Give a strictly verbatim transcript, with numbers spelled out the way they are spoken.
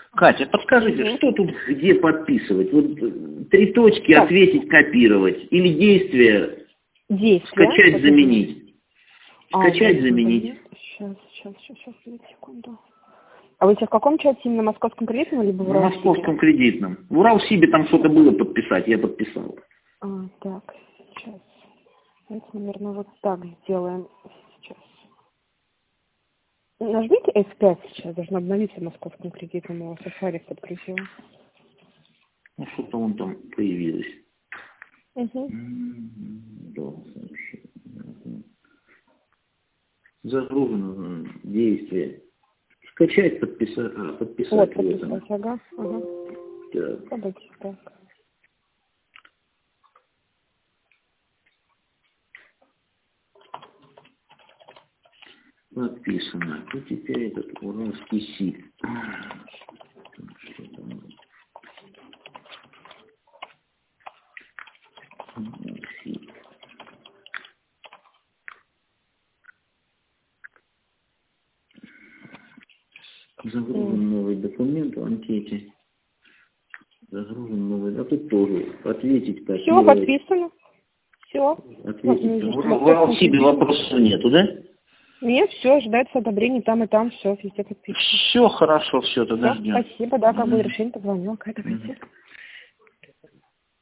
Катя, подскажите, Угу. что тут где подписывать? Вот э, три точки, Так. ответить, копировать. Или действие Действие. скачать, Вот заменить. А, Скачать, вот, заменить. Сейчас, сейчас, сейчас, сейчас, секунду. А вы сейчас в каком чате? Именно московском кредитном, либо в На Уралсибе? московском кредитном. В Уралсибе там что-то было подписать, я подписал. А, так, сейчас. Давайте, наверное, вот так сделаем. Сейчас. Нажмите эф пять сейчас, должно обновиться в московском кредитном, у вас Safari подключила. Ну, что-то он там появилось. Угу. Да, сообщение. Загружено действие. Скачать, подписать. А, подписать. Вот, Вот подписать, ага. ага. Так. Подайте, так. Подписано. И теперь этот уральский СИП. Что там? СИП. Загружен новый документ в анкете. Загружен новый. А тут тоже ответить как. Все, подписано. Все. Ответить. В Уралсибе вопросов нету, да? Нет, все, ожидается одобрение там и там, все, везде подписано. Все хорошо, все, тогда Все, ждем. спасибо, да, как будет решение, позвонила. Давайте.